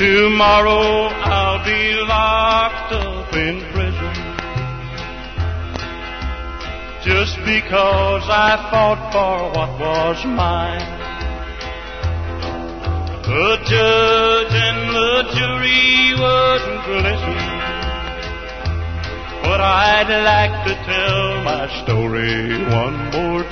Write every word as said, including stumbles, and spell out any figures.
Tomorrow I'll be locked up in prison just because I fought for what was mine. The judge and the jury wouldn't listen, but I'd like to tell my story one more